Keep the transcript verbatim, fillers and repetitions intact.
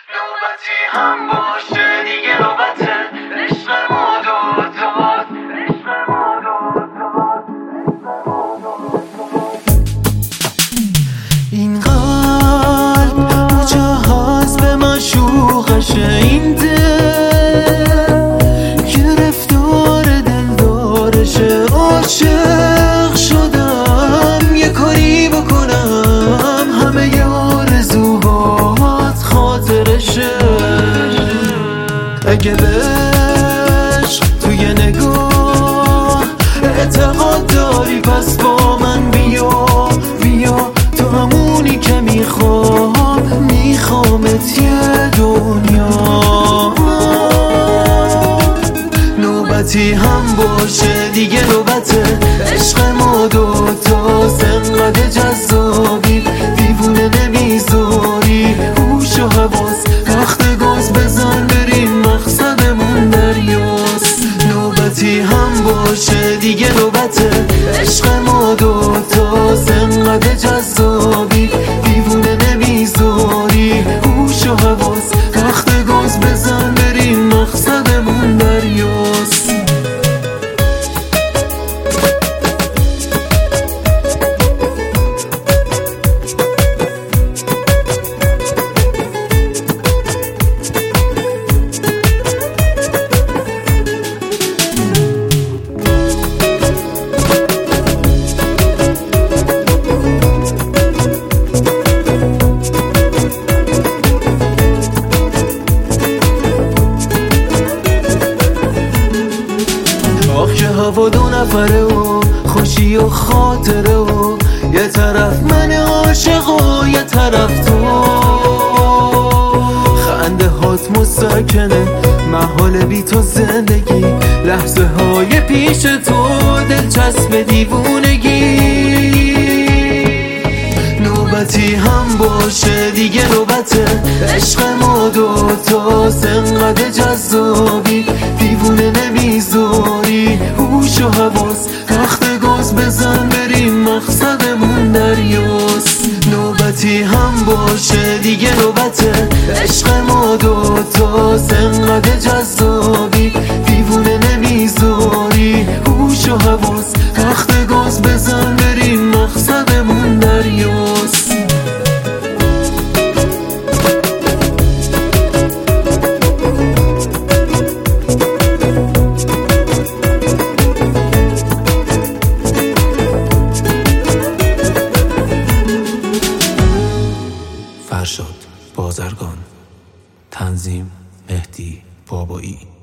نوبتی هم باشه دیگه نوبته عشق ما دوتاست عشق ما دوتاست این قلب کجاست به معشوقشه این دل گرفتار دلدارشه عاشق شدم یه کاری بکنم همه ی آرزوهات خاطرشه اگه بهش توی نگاه اعتقاد داری پس با من بیا بیا تو همونی که میخوام میخوامت یه دنیا نوبتی هم باشه دیگه نوبته عشق ما دوتاست انقدر جذابی دیوونه نمیذاری هوش و حواس تخت گاز بزن بریم مقصدمون دریاست نوبتی هم باشه دیگه نوبته عشق ما دوتاست انقدر جذابی دیوونه نمیذاری هوش و حواس تخت گاز بزن بریم مقصدمون دریاست هوا دو نفره و خوشی و خاطره و یه طرف من عاشق و یه طرف تو خنده هات مسکنه محال بی تو زندگی لحظه های پیش تو دلچسب دیوونگی نوبتی هم باشه دیگه نوبته عشق ما دوتاست انقدر جذابی دیوونه نمیذاری هوش و حواس تخت گاز بزن بریم مقصدمون دریاست نوبتی هم باشه دیگه نوبته عشق ما دوتاست انقدر جذابی دیوونه نمیذاری هوش و حواس تخت گاز بزن بریم مقصدمون دریاست فرشاد بازرگان تنظیم مهدی بابایی